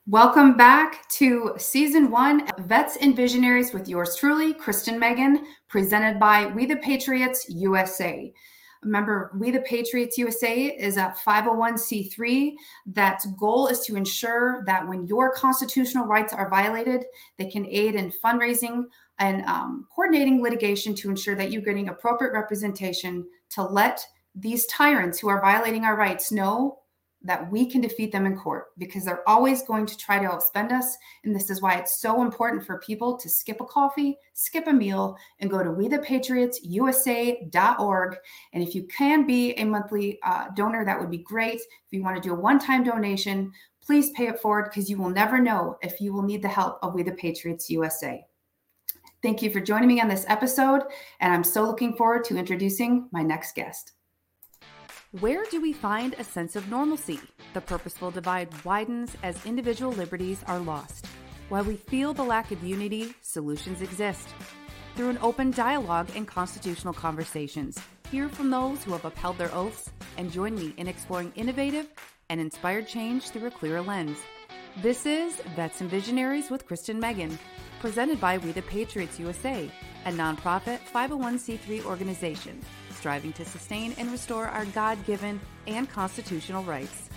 Welcome back to season 1 of Vets and Visionaries with yours truly, Kristen Megan, presented by We the Patriots USA. Remember, We the Patriots USA is a 501c3 that's goal is to ensure that when your constitutional rights are violated, they can aid in fundraising and coordinating litigation to ensure that you're getting appropriate representation to let these tyrants who are violating our rights know that we can defeat them in court, because they're always going to try to outspend us. And this is why it's so important for people to skip a coffee, skip a meal, and go to wethepatriotsusa.org. And if you can be a monthly donor, that would be great. If you want to do a one-time donation, please pay it forward, because you will never know if you will need the help of We the Patriots USA. Thank you for joining me on this episode, and I'm so looking forward to introducing my next guest. Where do we find a sense of normalcy? The purposeful divide widens as individual liberties are lost. While we feel the lack of unity, solutions exist. Through an open dialogue and constitutional conversations, hear from those who have upheld their oaths, and join me in exploring innovative and inspired change through a clearer lens. This is Vets and Visionaries with Kristen Megan, presented by We the Patriots USA, a nonprofit 501c3 organization striving to sustain and restore our God-given and constitutional rights.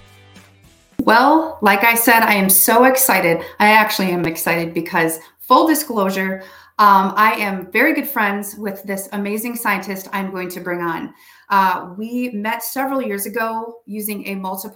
Well, like I said, I am so excited. I actually am excited because, full disclosure, I am very good friends with this amazing scientist I'm going to bring on. We met several years ago using a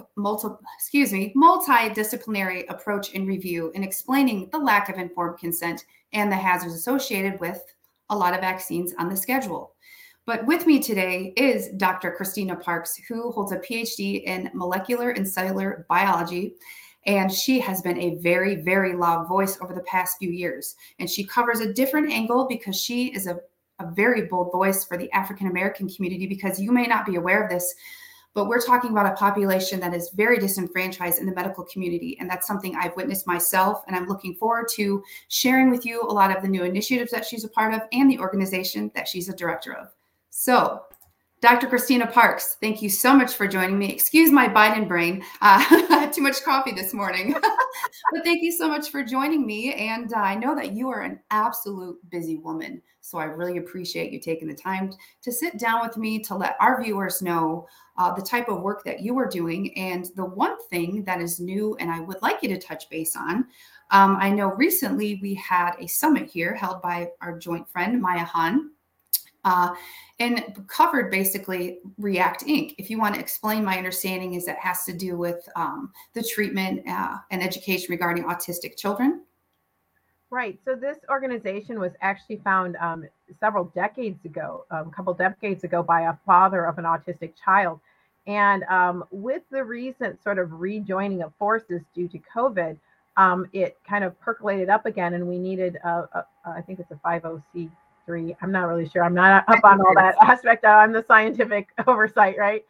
multidisciplinary approach in review and explaining the lack of informed consent and the hazards associated with a lot of vaccines on the schedule. But with me today is Dr. Christina Parks, who holds a PhD in molecular and cellular biology. And she has been a very, very loud voice over the past few years. And she covers a different angle because she is a very bold voice for the African-American community, because you may not be aware of this, but we're talking about a population that is very disenfranchised in the medical community. And that's something I've witnessed myself. And I'm looking forward to sharing with you a lot of the new initiatives that she's a part of and the organization that she's a director of. So, Dr. Christina Parks, thank you so much for joining me. Excuse my Biden brain. I had too much coffee this morning. But thank you so much for joining me. And I know that you are an absolute busy woman. So I really appreciate you taking the time to sit down with me to let our viewers know the type of work that you are doing. And the one thing that is new and I would like you to touch base on, I know recently we had a summit here held by our joint friend, Maya Han. And covered basically React Inc. If you want to explain, my understanding is that has to do with the treatment and education regarding autistic children. Right. So this organization was actually found several decades ago, a couple decades ago, by a father of an autistic child. And with the recent sort of rejoining of forces due to COVID, it kind of percolated up again, and we needed, I think it's a 50C3. I'm not really sure. I'm not up on all that aspect. I'm the scientific oversight, right?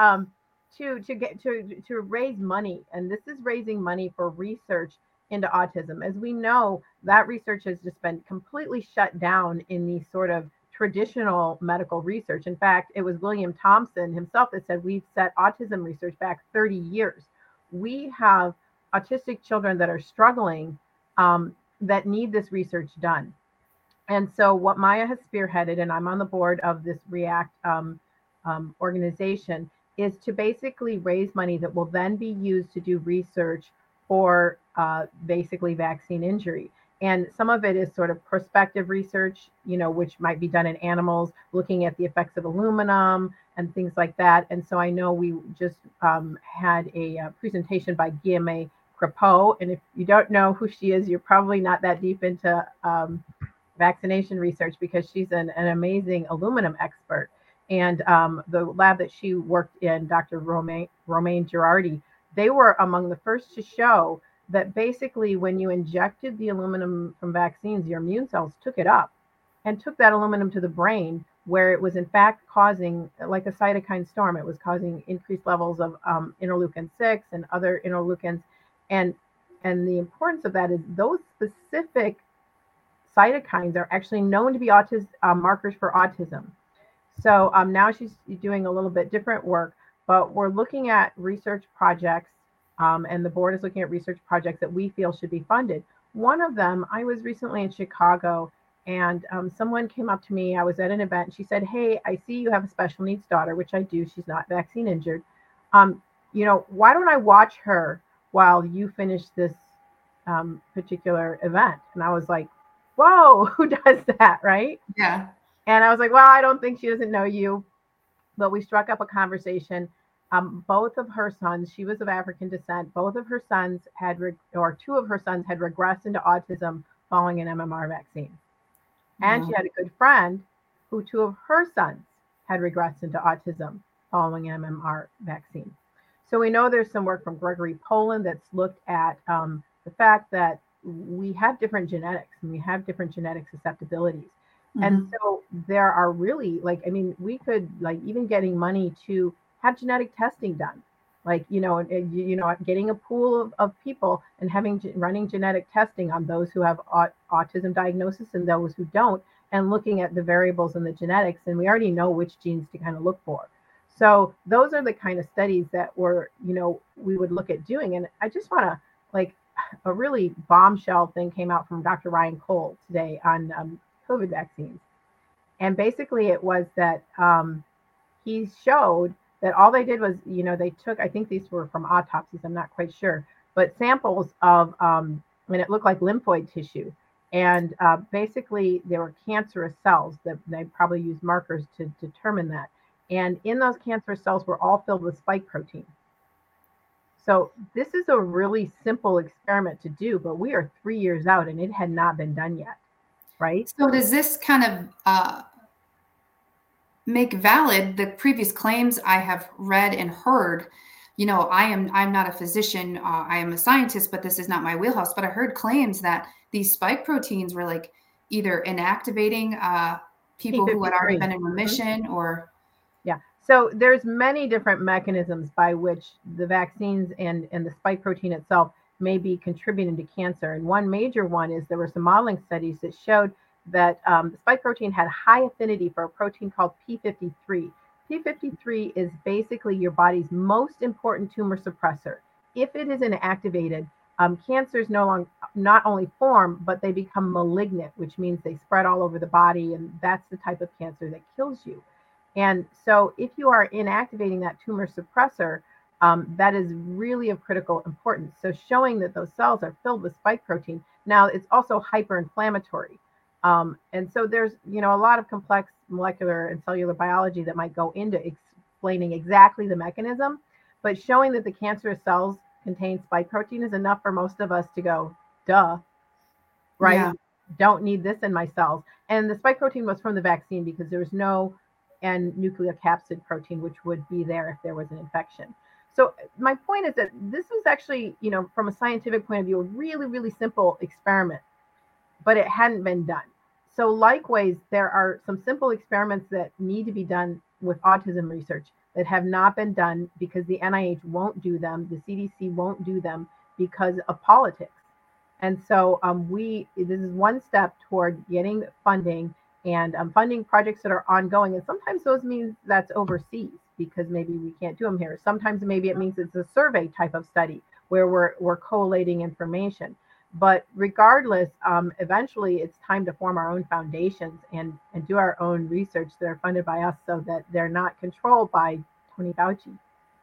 To raise money, and this is raising money for research into autism. As we know, that research has just been completely shut down in the sort of traditional medical research. In fact, it was William Thompson himself that said we've set autism research back 30 years. We have autistic children that are struggling that need this research done. And so what Maya has spearheaded, and I'm on the board of this React organization, is to basically raise money that will then be used to do research for basically vaccine injury. And some of it is sort of prospective research, which might be done in animals, looking at the effects of aluminum and things like that. And so I know we just had a presentation by Guillemette Crepeau. And if you don't know who she is, you're probably not that deep into vaccination research, because she's an amazing aluminum expert. And the lab that she worked in, Dr. Romaine Girardi, they were among the first to show that basically when you injected the aluminum from vaccines, your immune cells took it up and took that aluminum to the brain, where it was in fact causing, like a cytokine storm, it was causing increased levels of interleukin-6 and other interleukins. And the importance of that is those specific cytokines are actually known to be markers for autism. So now she's doing a little bit different work, but we're looking at research projects And the board is looking at research projects that we feel should be funded. One of them, I was recently in Chicago, and someone came up to me. I was at an event, and she said, "Hey, I see you have a special needs daughter," which I do. She's not vaccine injured. Why don't I watch her while you finish this particular event? And I was like, whoa, who does that, right? Yeah. And I was like, well, I don't think she doesn't know you. But we struck up a conversation. Both of her sons, she was of African descent, both of her sons two of her sons had regressed into autism following an MMR vaccine. And she had a good friend who two of her sons had regressed into autism following an MMR vaccine. So we know there's some work from Gregory Poland that's looked at the fact that we have different genetics and we have different genetic susceptibilities. And so there are really, we could, even getting money to have genetic testing done, getting a pool of people and running genetic testing on those who have autism diagnosis and those who don't, and looking at the variables in the genetics. And we already know which genes to kind of look for. So those are the kind of studies that we would look at doing. And I just want to, a really bombshell thing came out from Dr. Ryan Cole today on COVID vaccines. And basically it was that he showed that all they did was, they took, I think these were from autopsies, I'm not quite sure, but samples of, and it looked like lymphoid tissue. And basically there were cancerous cells that they probably used markers to determine that. And in those cancerous cells were all filled with spike protein. So this is a really simple experiment to do, but we are 3 years out and it had not been done yet, right? So does this kind of make valid the previous claims I have read and heard? I'm not a physician, I am a scientist, but this is not my wheelhouse. But I heard claims that these spike proteins were either inactivating people who had already been in remission or... Yeah. So there's many different mechanisms by which the vaccines and the spike protein itself may be contributing to cancer. And one major one is there were some modeling studies that showed that the spike protein had high affinity for a protein called P53. P53 is basically your body's most important tumor suppressor. If it is inactivated, cancers not only form, but they become malignant, which means they spread all over the body. And that's the type of cancer that kills you. And so if you are inactivating that tumor suppressor, that is really of critical importance. So showing that those cells are filled with spike protein. Now, it's also hyperinflammatory. And so there's, a lot of complex molecular and cellular biology that might go into explaining exactly the mechanism, but showing that the cancerous cells contain spike protein is enough for most of us to go, duh, right? Yeah. Don't need this in my cells. And the spike protein was from the vaccine because there was no N-nucleocapsid protein, which would be there if there was an infection. So my point is that this was actually, from a scientific point of view, a really, really simple experiment, but it hadn't been done. So likewise, there are some simple experiments that need to be done with autism research that have not been done because the NIH won't do them, the CDC won't do them because of politics. And so this is one step toward getting funding and funding projects that are ongoing. And sometimes those means that's overseas because maybe we can't do them here. Sometimes maybe it means it's a survey type of study where we're collating information. But regardless, eventually it's time to form our own foundations and do our own research that are funded by us so that they're not controlled by Tony Fauci.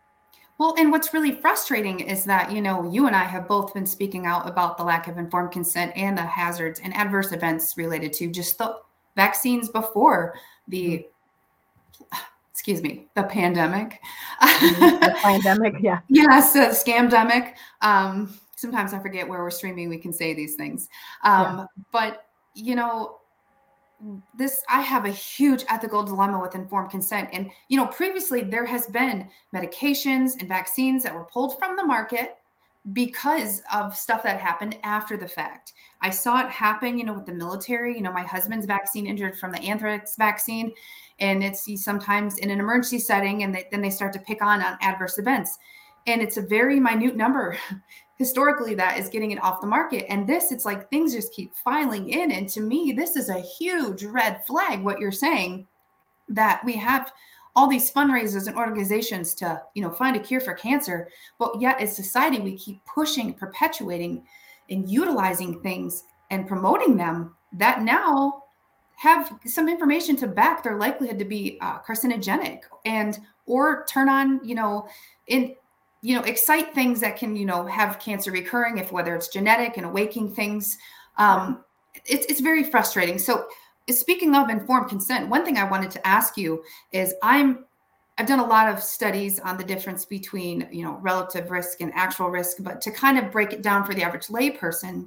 Well, and what's really frustrating is that, you and I have both been speaking out about the lack of informed consent and the hazards and adverse events related to just the vaccines before the, the pandemic. The pandemic, yeah. Yes, the scamdemic. Sometimes I forget where we're streaming, we can say these things. But, I have a huge ethical dilemma with informed consent. And, previously there has been medications and vaccines that were pulled from the market because of stuff that happened after the fact. I saw it happen, with the military. My husband's vaccine injured from the anthrax vaccine, and it's sometimes in an emergency setting, and then they start to pick on adverse events. And it's a very minute number historically that is getting it off the market. And it's like things just keep filing in. And to me, this is a huge red flag, what you're saying, that we have all these fundraisers and organizations to, find a cure for cancer. But yet as society, we keep pushing, perpetuating, and utilizing things and promoting them that now have some information to back their likelihood to be carcinogenic, and or turn on, excite things that can, have cancer recurring, if whether it's genetic and awakening things. It's very frustrating. So speaking of informed consent, one thing I wanted to ask you is I've done a lot of studies on the difference between, relative risk and actual risk, but to kind of break it down for the average layperson,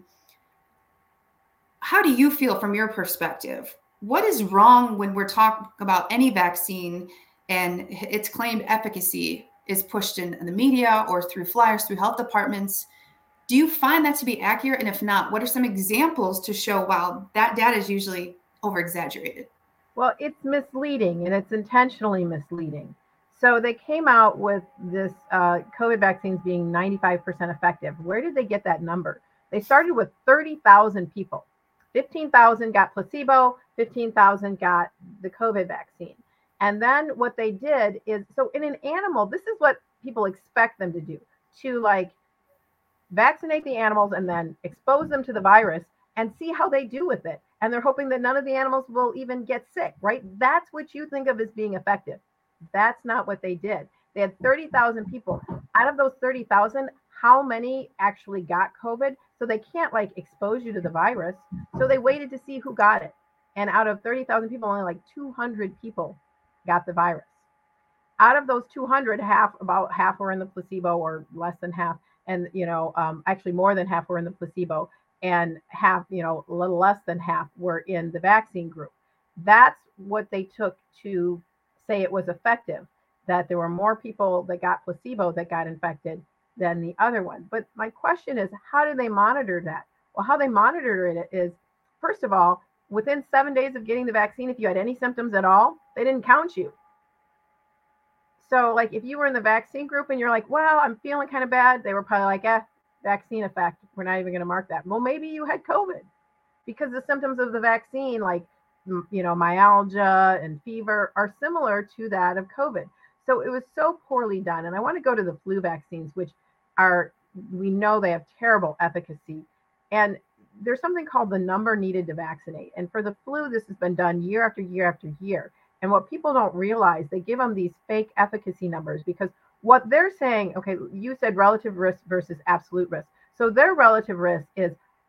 how do you feel from your perspective? What is wrong when we're talking about any vaccine and its claimed efficacy is pushed in the media or through flyers through health departments? Do you find that to be accurate? And if not, what are some examples to show, wow, that data is usually over-exaggerated? Well, it's misleading, and it's intentionally misleading. So they came out with this COVID vaccines being 95% effective. Where did they get that number? They started with 30,000 people. 15,000 got placebo, 15,000 got the COVID vaccine. And then what they did is, so in an animal, this is what people expect them to do, to like vaccinate the animals and then expose them to the virus and see how they do with it. And they're hoping that none of the animals will even get sick, right? That's what you think of as being effective. That's not what they did. They had 30,000 people. Out of those 30,000, how many actually got COVID? So they can't like expose you to the virus. So they waited to see who got it. And out of 30,000 people, only like 200 people got the virus. Out of those 200, about half were in the placebo, or less than half. And, actually more than half were in the placebo, and half, a little less than half were in the vaccine group. That's what they took to say it was effective, that there were more people that got placebo that got infected than the other one. But my question is, how do they monitor that? Well, how they monitor it is, first of all, within 7 days of getting the vaccine, if you had any symptoms at all, they didn't count you. So like if you were in the vaccine group and you're like, well, I'm feeling kind of bad, they were probably like, vaccine effect. We're not even going to mark that. Well, maybe you had COVID, because the symptoms of the vaccine, like, myalgia and fever, are similar to that of COVID. So it was so poorly done. And I want to go to the flu vaccines, which we know they have terrible efficacy. And there's something called the number needed to vaccinate. And for the flu, this has been done year after year after year. And what people don't realize, they give them these fake efficacy numbers, because what they're saying, okay, you said relative risk versus absolute risk. So their relative risk is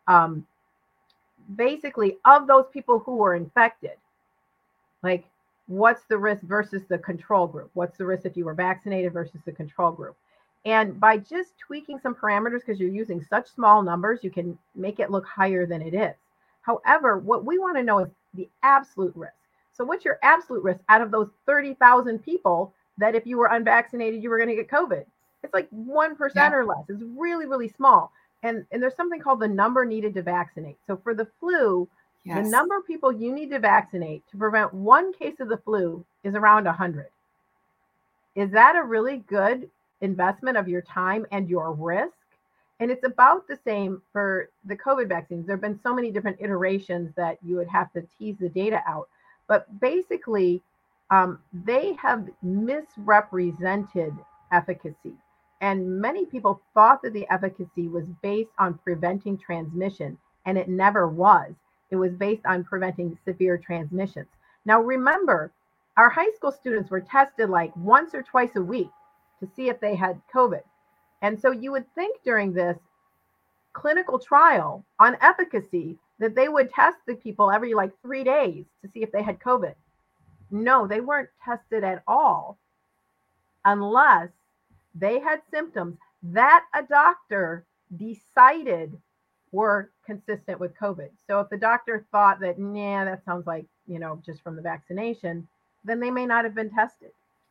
basically of those people who were infected, like what's the risk versus the control group? What's the risk if you were vaccinated versus the control group? And by just tweaking some parameters, because you're using such small numbers, you can make it look higher than it is. However, what we want to know is the absolute risk. So what's your absolute risk out of those 30,000 people that if you were unvaccinated, you were going to get COVID? It's like 1% or less. It's really, really small. And there's something called the number needed to vaccinate. So for the flu, the number of people you need to vaccinate to prevent one case of the flu is around 100. Is that a really good investment of your time and your risk? And it's about the same for the COVID vaccines. There have been so many different iterations that you would have to tease the data out. But basically, they have misrepresented efficacy. And many people thought that the efficacy was based on preventing transmission, and it never was. It was based on preventing severe transmissions. Now, remember, our high school students were tested like once or twice a week to see if they had COVID. And so you would think during this clinical trial on efficacy that they would test the people every like 3 days to see if they had COVID. No, they weren't tested at all unless they had symptoms that a doctor decided were consistent with COVID. So if the doctor thought that, nah, that sounds like, just from the vaccination, then they may not have been tested.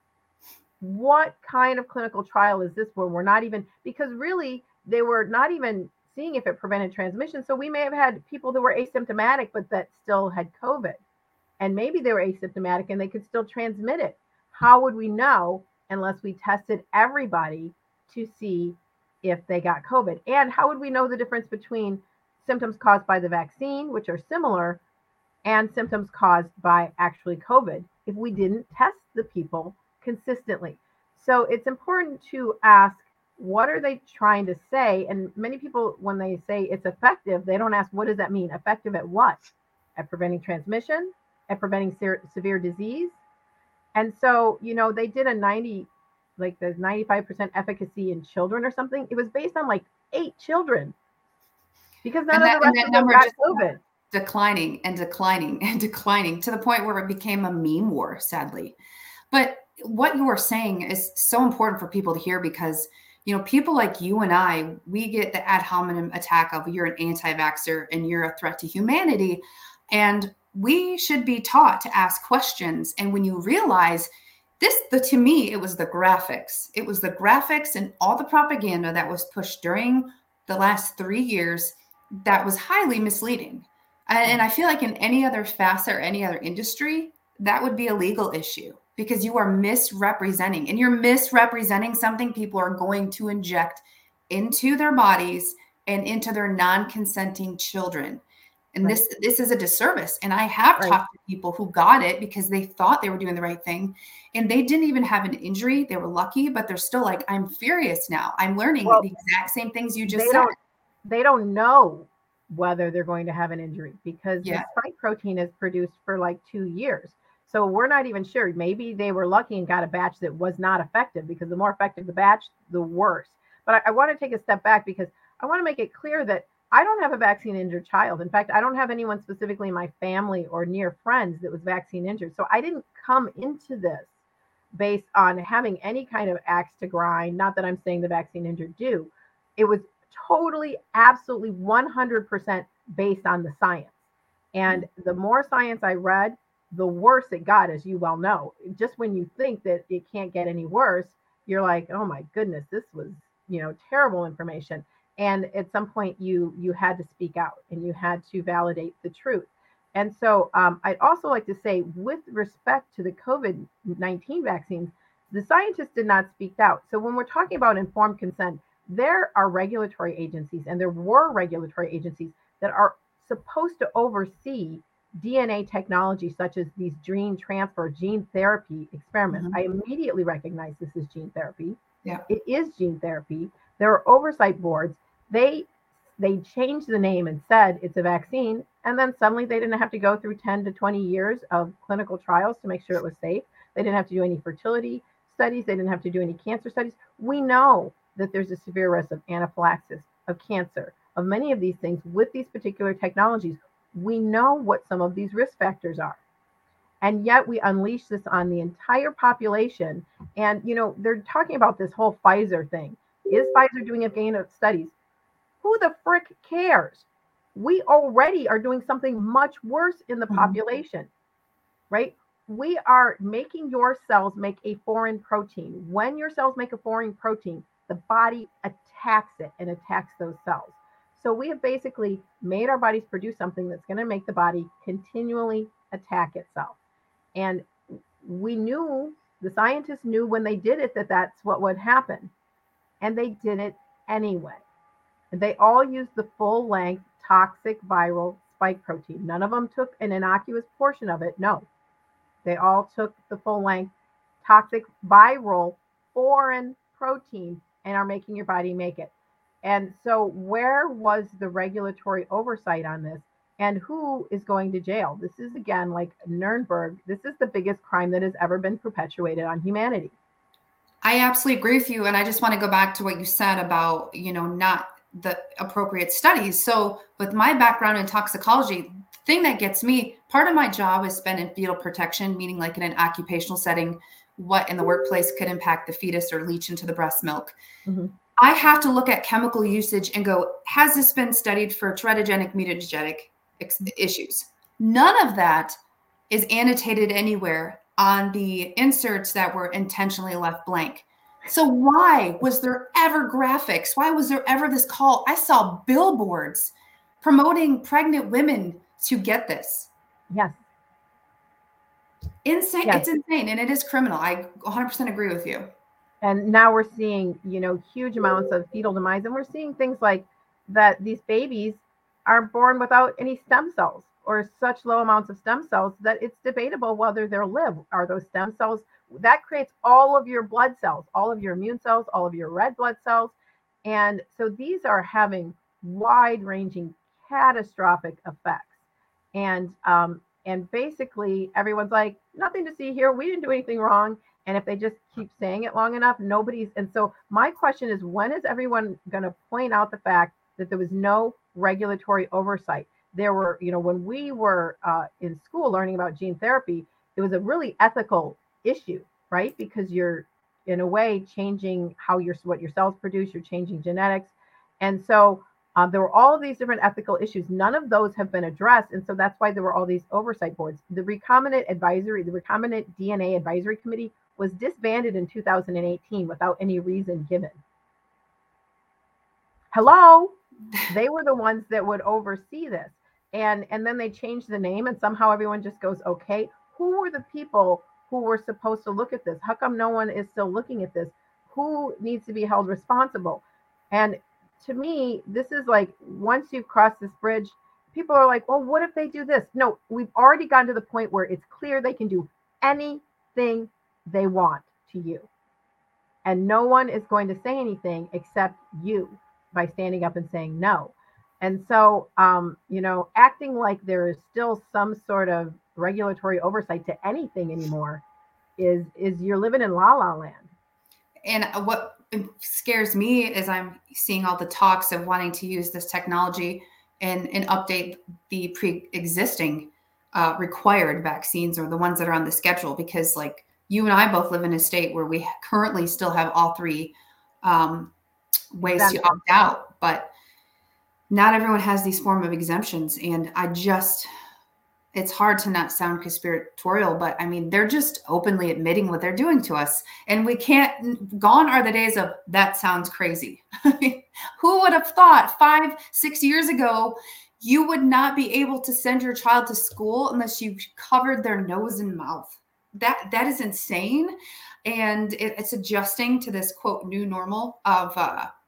What kind of clinical trial is this where we're not even, because really they were not even seeing if it prevented transmission. So we may have had people that were asymptomatic, but that still had COVID. And maybe they were asymptomatic and they could still transmit it. How would we know unless we tested everybody to see if they got COVID? And how would we know the difference between symptoms caused by the vaccine, which are similar, and symptoms caused by actually COVID? if we didn't test the people consistently. So it's important to ask, what are they trying to say? And many people, when they say it's effective, they don't ask, what does that mean? Effective at what? At preventing transmission, at preventing severe disease. And so, they did like the 95% efficacy in children or something. It was based on like 8 children, because none of the rest of them got COVID. Declining and declining and declining to the point where it became a meme war, sadly. But what you are saying is so important for people to hear, because people like you and I, we get the ad hominem attack of, you're an anti-vaxxer and you're a threat to humanity. And we should be taught to ask questions. And when you realize to me, it was the graphics. It was the graphics and all the propaganda that was pushed during the last 3 years that was highly misleading. And I feel like in any other facet or any other industry, that would be a legal issue, because you are misrepresenting, and you're misrepresenting something people are going to inject into their bodies and into their non-consenting children. And this is a disservice. And I have talked to people who got it because they thought they were doing the right thing, and they didn't even have an injury. They were lucky, but they're still like, I'm furious now. I'm learning the exact same things you just said. They don't know whether they're going to have an injury, because the spike protein is produced for like 2 years. So we're not even sure. Maybe they were lucky and got a batch that was not effective, because the more effective the batch, the worse. But I want to take a step back, because I want to make it clear that I don't have a vaccine injured child. In fact, I don't have anyone specifically in my family or near friends that was vaccine injured. So I didn't come into this based on having any kind of axe to grind. Not that I'm saying the vaccine injured do. It was totally, absolutely 100% based on the science. And the more science I read, the worse it got, as you well know. Just when you think that it can't get any worse, you're like, oh my goodness, this was, terrible information. And at some point you had to speak out, and you had to validate the truth. And so I'd also like to say, with respect to the COVID-19 vaccines, the scientists did not speak out. So when we're talking about informed consent, there are regulatory agencies, and there were regulatory agencies that are supposed to oversee DNA technology, such as these gene transfer, gene therapy experiments. I immediately recognize this is gene therapy. Yeah, it is gene therapy. There are oversight boards. They changed the name and said it's a vaccine, and then suddenly they didn't have to go through 10 to 20 years of clinical trials to make sure it was safe. They didn't have to do any fertility studies. They didn't have to do any cancer studies. We know that there's a severe risk of anaphylaxis, of cancer, of many of these things with these particular technologies. We know what some of these risk factors are. And yet we unleash this on the entire population. And, they're talking about this whole Pfizer thing. Is Pfizer doing a gain of studies? Who the frick cares? We already are doing something much worse in the population, right? We are making your cells make a foreign protein. When your cells make a foreign protein, the body attacks it and attacks those cells. So we have basically made our bodies produce something that's going to make the body continually attack itself. And the scientists knew when they did it that that's what would happen. And they did it anyway. And they all used the full length toxic viral spike protein. None of them took an innocuous portion of it. No, they all took the full length toxic viral foreign protein and are making your body make it. And so where was the regulatory oversight on this? And who is going to jail? This is, again, like Nuremberg. This is the biggest crime that has ever been perpetuated on humanity. I absolutely agree with you. And I just want to go back to what you said about, not the appropriate studies. So with my background in toxicology, the thing that gets me, part of my job is spent in fetal protection, meaning like in an occupational setting, what in the workplace could impact the fetus or leach into the breast milk. I have to look at chemical usage and go, has this been studied for teratogenic, mutagenic issues? None of that is annotated anywhere on the inserts that were intentionally left blank. So why was there ever graphics? Why was there ever this call? I saw billboards promoting pregnant women to get this. Yes. Insane. Yes. It's insane. And it is criminal. I 100% agree with you. And now we're seeing, huge amounts of fetal demise. And we're seeing things like that these babies are born without any stem cells, or such low amounts of stem cells that it's debatable whether they'll live. Are those stem cells that creates all of your blood cells, all of your immune cells, all of your red blood cells. And so these are having wide ranging catastrophic effects. And basically everyone's like, nothing to see here. We didn't do anything wrong. And if they just keep saying it long enough, nobody's. And so my question is, when is everyone going to point out the fact that there was no regulatory oversight? There were, when we were in school learning about gene therapy, it was a really ethical issue, right? Because you're in a way changing what your cells produce, you're changing genetics. And so there were all of these different ethical issues. None of those have been addressed. And so that's why there were all these oversight boards. The recombinant DNA advisory committee was disbanded in 2018 without any reason given. Hello? They were the ones that would oversee this. And then they changed the name, and somehow everyone just goes, okay, who were the people who were supposed to look at this? How come no one is still looking at this? Who needs to be held responsible? And to me, this is like, once you've crossed this bridge, people are like, well, what if they do this? No, we've already gotten to the point where it's clear they can do anything they want to you. And no one is going to say anything except you by standing up and saying no. And so, acting like there is still some sort of regulatory oversight to anything anymore is you're living in la la land. And what scares me is I'm seeing all the talks of wanting to use this technology and update the pre-existing required vaccines, or the ones that are on the schedule, because like you and I both live in a state where we currently still have all three ways to opt out, but not everyone has these form of exemptions. And it's hard to not sound conspiratorial, but I mean, they're just openly admitting what they're doing to us. And gone are the days of, that sounds crazy. Who would have thought 5-6 years ago, you would not be able to send your child to school unless you covered their nose and mouth? That is insane. And it's adjusting to this quote new normal of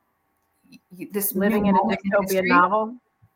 this living in a dystopian novel.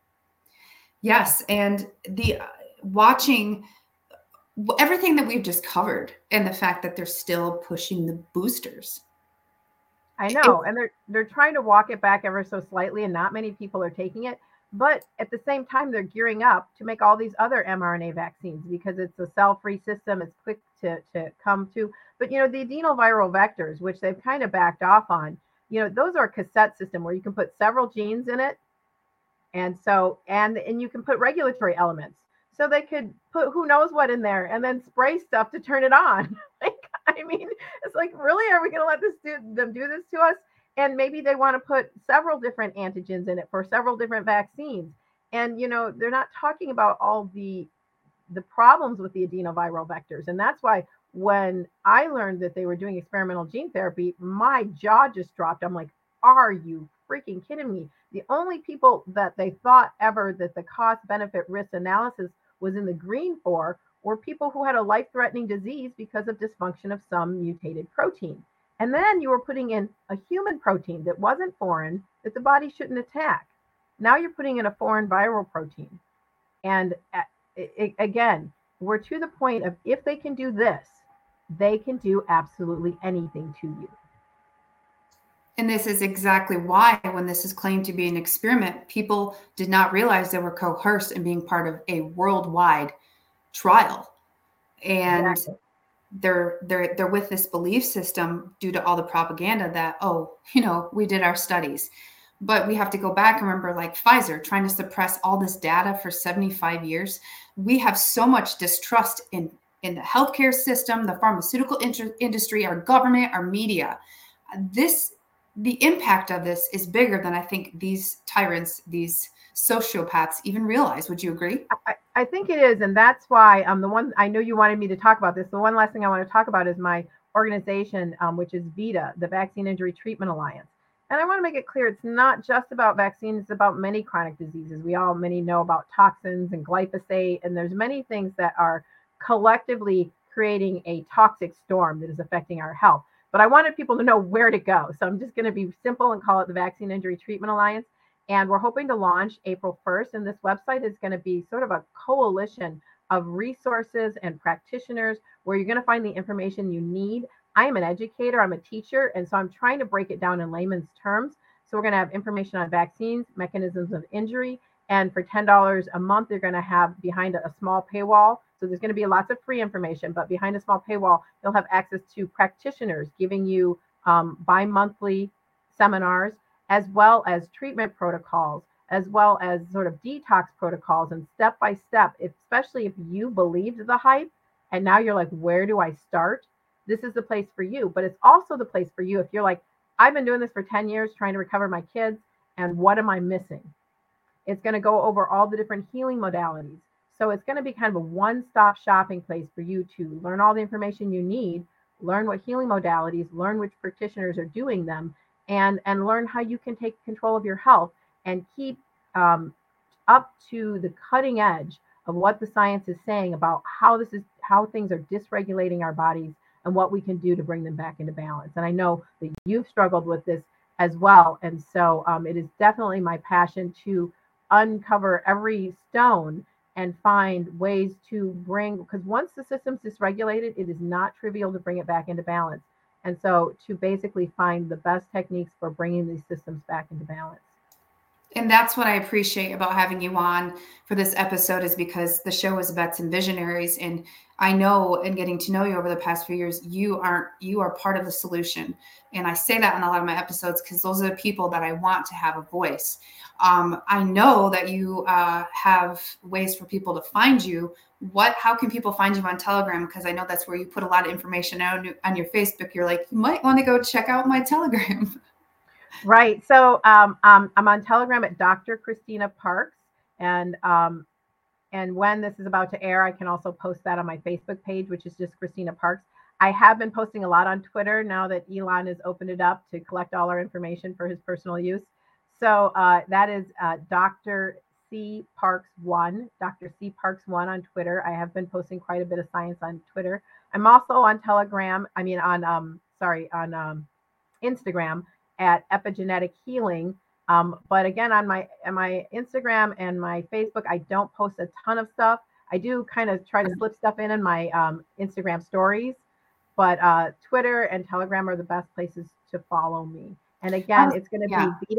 Yes. And watching everything that we've just covered, and the fact that they're still pushing the boosters. I know. And they're trying to walk it back ever so slightly, and not many people are taking it. But at the same time, they're gearing up to make all these other mRNA vaccines because it's a cell-free system. It's quick to come to. But, the adenoviral vectors, which they've kind of backed off on, those are a cassette system where you can put several genes in it. And so, and you can put regulatory elements. So they could put who knows what in there and then spray stuff to turn it on. It's like, really, are we going to let them do this to us? And maybe they want to put several different antigens in it for several different vaccines. And, they're not talking about all the problems with the adenoviral vectors. And that's why when I learned that they were doing experimental gene therapy, my jaw just dropped. I'm like, are you freaking kidding me? The only people that they thought ever that the cost benefit risk analysis was in the green for were people who had a life-threatening disease because of dysfunction of some mutated protein. And then you were putting in a human protein that wasn't foreign, that the body shouldn't attack. Now you're putting in a foreign viral protein. And again, we're to the point of, if they can do this, they can do absolutely anything to you. And this is exactly why, when this is claimed to be an experiment, people did not realize they were coerced in being part of a worldwide trial. And Exactly. they're with this belief system due to all the propaganda that, we did our studies. But we have to go back and remember, like Pfizer trying to suppress all this data for 75 years. We have so much distrust in the healthcare system, the pharmaceutical industry, our government, our media. The impact of this is bigger than I think these tyrants, these sociopaths even realize. Would you agree? I think it is. And that's why the one, I know you wanted me to talk about this. The one last thing I want to talk about is my organization, which is VITA, the Vaccine Injury Treatment Alliance. And I want to make it clear, it's not just about vaccines, it's about many chronic diseases. Many know about toxins and glyphosate, and there's many things that are collectively creating a toxic storm that is affecting our health. But I wanted people to know where to go. So I'm just going to be simple and call it the Vaccine Injury Treatment Alliance. And we're hoping to launch April 1st. And this website is going to be sort of a coalition of resources and practitioners where you're going to find the information you need. I am an educator, I'm a teacher, and so I'm trying to break it down in layman's terms. So we're going to have information on vaccines, mechanisms of injury, and for $10 a month, you're going to have behind a small paywall. So there's going to be lots of free information, but behind a small paywall, you'll have access to practitioners giving you bi-monthly seminars, as well as treatment protocols, as well as sort of detox protocols and step-by-step, especially if you believed the hype and now you're like, where do I start? This is the place for you, but it's also the place for you if you're like, I've been doing this for 10 years trying to recover my kids, and what am I missing? It's going to go over all the different healing modalities. So it's going to be kind of a one-stop shopping place for you to learn all the information you need, learn what healing modalities, learn which practitioners are doing them, and learn how you can take control of your health and keep up to the cutting edge of what the science is saying about how things are dysregulating our bodies and what we can do to bring them back into balance. And I know that you've struggled with this as well. And so it is definitely my passion to uncover every stone and find ways to bring, because once the system's dysregulated, it is not trivial to bring it back into balance. And so to basically find the best techniques for bringing these systems back into balance. And that's what I appreciate about having you on for this episode, is because the show is about some visionaries. And I know, in getting to know you over the past few years, you are part of the solution. And I say that in a lot of my episodes because those are the people that I want to have a voice. I know that you have ways for people to find you. How can people find you on Telegram? Because I know that's where you put a lot of information out on your Facebook. You're like, you might want to go check out my Telegram. Right. So I'm on Telegram at Dr. Christina Parks, and when this is about to air, I can also post that on my Facebook page, which is just Christina Parks. I have been posting a lot on Twitter now that Elon has opened it up to collect all our information for his personal use. So that is Dr. C Parks 1, Dr. C Parks 1 on Twitter. I have been posting quite a bit of science on Twitter. I'm also on Telegram. On Instagram at Epigenetic Healing. But again, on my Instagram and my Facebook, I don't post a ton of stuff. I do kind of try to slip stuff in my Instagram stories, but Twitter and Telegram are the best places to follow me. And again, it's going to be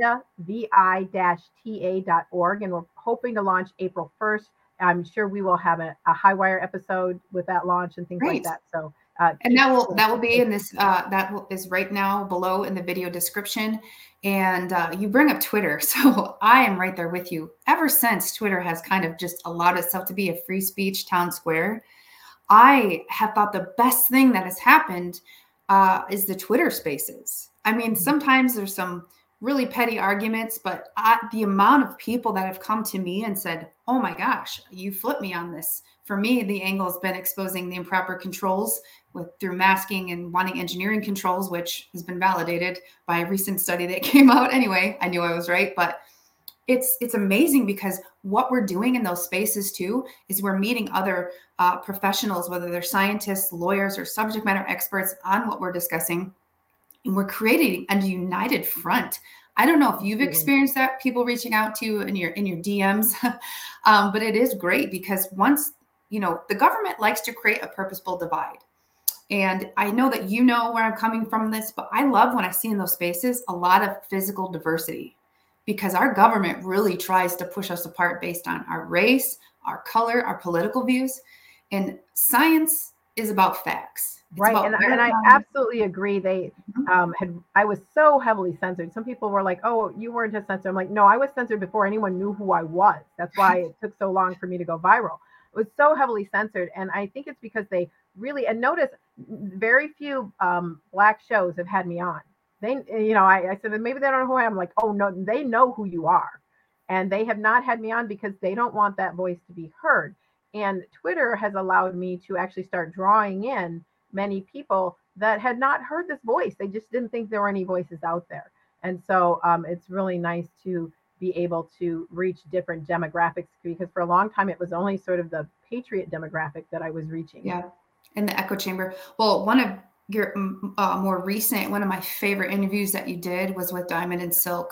vi-ta.org, and we're hoping to launch April 1st. I'm sure we will have a Highwire episode with that launch and things like that. So. And that will be in this, is right now below in the video description. And you bring up Twitter. So I am right there with you. Ever since Twitter has kind of just allowed itself to be a free speech town square, I have thought the best thing that has happened is the Twitter spaces. I mean, sometimes there's some really petty arguments, but the amount of people that have come to me and said, oh my gosh, you flipped me on this. For me, the angle has been exposing the improper controls through masking and wanting engineering controls, which has been validated by a recent study that came out. Anyway, I knew I was right, but it's amazing because what we're doing in those spaces too is we're meeting other professionals, whether they're scientists, lawyers, or subject matter experts on what we're discussing. And we're creating a united front. I don't know if you've experienced that, people reaching out to you in your DMs, but it is great because once, the government likes to create a purposeful divide. And I know that you know where I'm coming from this, but I love when I see in those spaces a lot of physical diversity, because our government really tries to push us apart based on our race, our color, our political views. And science is about facts. Right. And I absolutely agree. I was so heavily censored. Some people were like, oh, you weren't as censored. I'm like, no, I was censored before anyone knew who I was. That's why it took so long for me to go viral. It was so heavily censored. And I think it's because they really, and notice very few Black shows have had me on. I said, maybe they don't know who I am. I'm like, oh no, they know who you are. And they have not had me on because they don't want that voice to be heard. And Twitter has allowed me to actually start drawing in many people that had not heard this voice. They just didn't think there were any voices out there. And so it's really nice to be able to reach different demographics, because for a long time, it was only sort of the patriot demographic that I was reaching. Yeah. In the echo chamber. Well, one of your one of my favorite interviews that you did was with Diamond and Silk.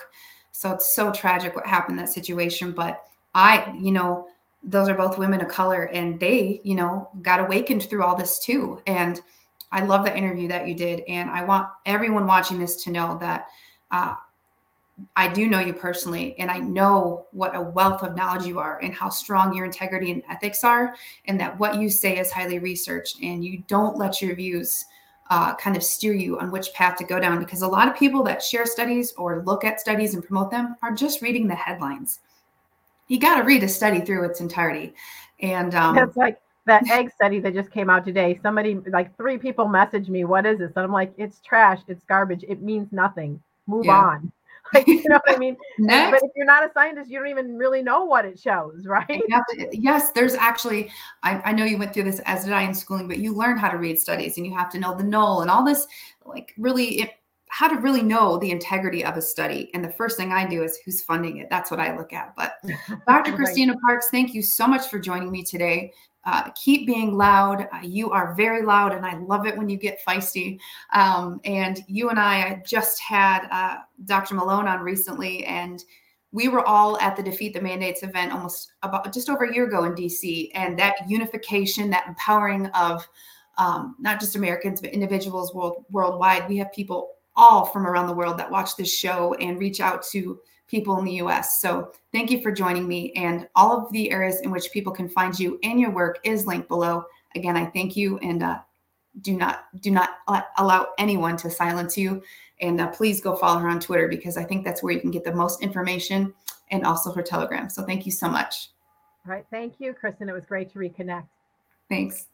So it's so tragic what happened in that situation. But those are both women of color, and they, got awakened through all this too. And I love the interview that you did. And I want everyone watching this to know that I do know you personally, and I know what a wealth of knowledge you are and how strong your integrity and ethics are, and that what you say is highly researched, and you don't let your views kind of steer you on which path to go down, because a lot of people that share studies or look at studies and promote them are just reading the headlines. You got to read a study through its entirety. And it's like that egg study that just came out today. Somebody, like 3 people messaged me, what is this? And I'm like, it's trash. It's garbage. It means nothing. Move on. Like, you know what I mean? But if you're not a scientist, you don't even really know what it shows, right? Yes, there's actually, I know you went through this, as did I in schooling, but you learn how to read studies, and you have to know the null and all this, like really how to really know the integrity of a study. And the first thing I do is who's funding it. That's what I look at. But Dr. Christina Parks, thank you so much for joining me today. Keep being loud. You are very loud, and I love it when you get feisty. And you and I just had Dr. Malone on recently, and we were all at the Defeat the Mandates event just over a year ago in DC. And that unification, that empowering of not just Americans, but individuals worldwide. We have people all from around the world that watch this show and reach out to people in the US. So thank you for joining me, and all of the areas in which people can find you and your work is linked below. Again, I thank you, and do not allow anyone to silence you. And please go follow her on Twitter, because I think that's where you can get the most information, and also her Telegram. So thank you so much. All right. Thank you, Kristen. It was great to reconnect. Thanks.